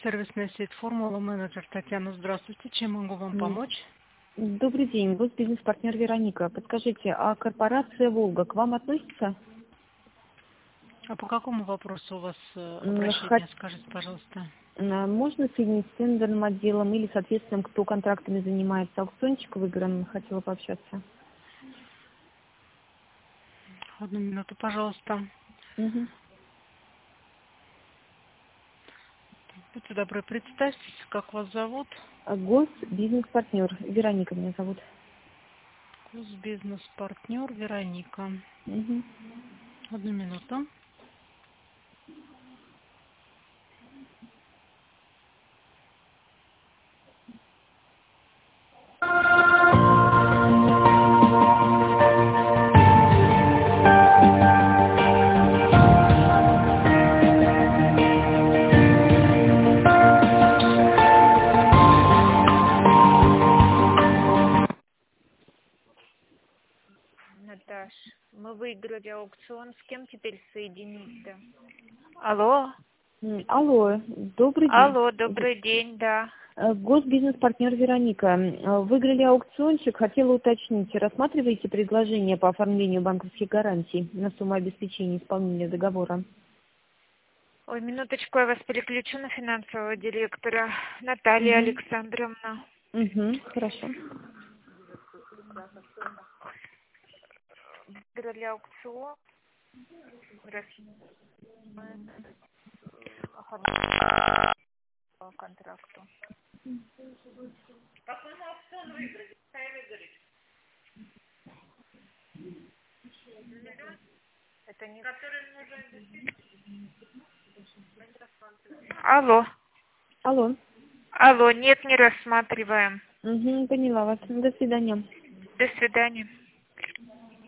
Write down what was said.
Сервисная сеть «Формула», менеджер Татьяна. Здравствуйте. Чем могу вам помочь? Добрый день, вы бизнес-партнер Вероника. Подскажите, а корпорация «Волга» к вам относится? А по какому вопросу у вас М, обращение? Скажите, пожалуйста. Можно соединить с тендерным отделом или, соответственно, кто контрактами занимается? Аукциончик выигран, хотела пообщаться. Одну минуту, пожалуйста. Мгм. Будьте добры, представьтесь, как вас зовут. Бизнес-партнер Вероника меня зовут. Бизнес-партнер Вероника. Мгм. Одну минуту. Наташ, мы выиграли аукцион. С кем теперь соединить-то? Алло, Алло, добрый день. алло, добрый день, да. Бизнес-партнер Вероника. Выиграли аукциончик, хотела уточнить, рассматриваете предложение по оформлению банковских гарантий на сумму обеспечения исполнения договора? Ой, минуточку, я вас переключу на финансового директора. Наталья Угу. Александровна. Угу, хорошо. Выиграли аукцион. Оформляем по контракту. Это не... Алло, Алло. алло, нет, не рассматриваем. Угу, поняла вас. До свидания. До свидания.